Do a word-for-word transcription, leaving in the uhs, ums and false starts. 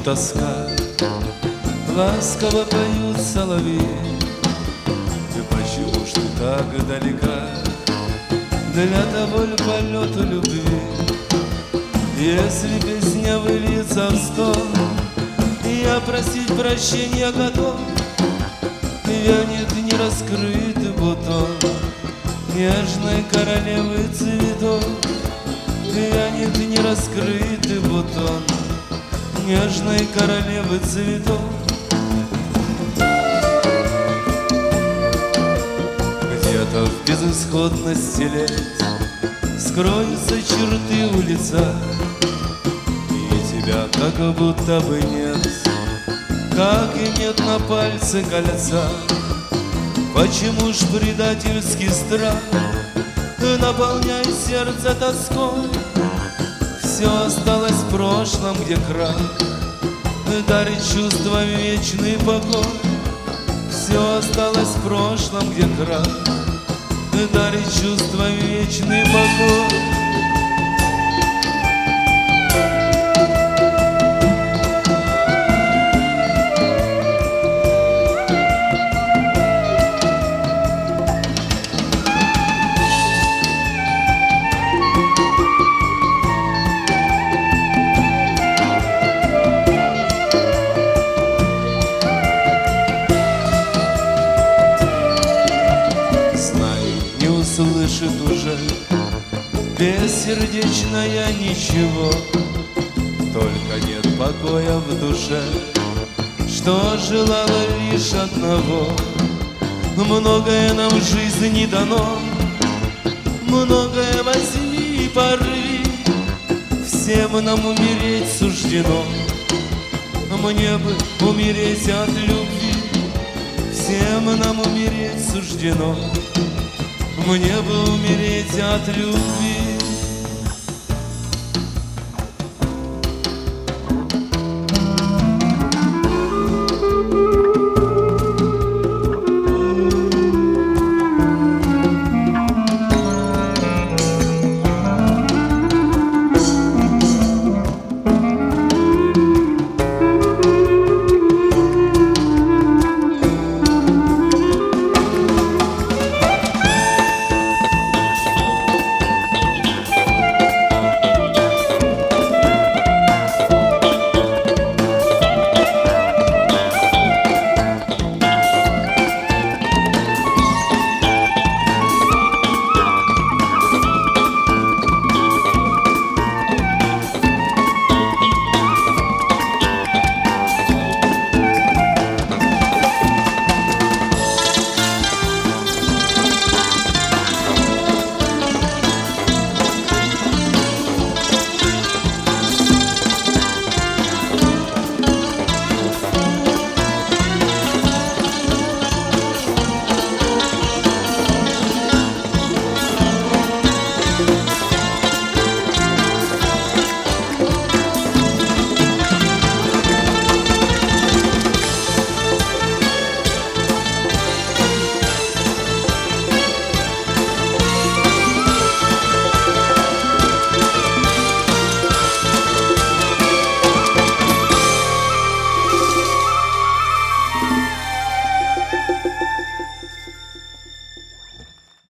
тоска, ласково поют соловьи. Ты почему ж ты так далека? Для того ль полету любви? Если песня выльется в стон, я просить прощения готов. Вянет нераскрытый бутон нежной королевы цветов. Вянет нераскрытый бутон нежной королевы цветов. Где-то в безысходности лет скроются черты у лица, и тебя как будто бы нет, как и нет на пальце кольца. Почему ж предательский страх наполняет сердце тоской? Все осталось в прошлом, где крах дарит чувством вечный покой. Все осталось в прошлом, где крах дарит чувством вечный покой. Слышит уже бессердечная ничего, только нет покоя в душе, что желала лишь одного. Многое нам в жизни дано, многое возьми и порви. Всем нам умереть суждено, мне бы умереть от любви. Всем нам умереть суждено, мне бы умереть от любви.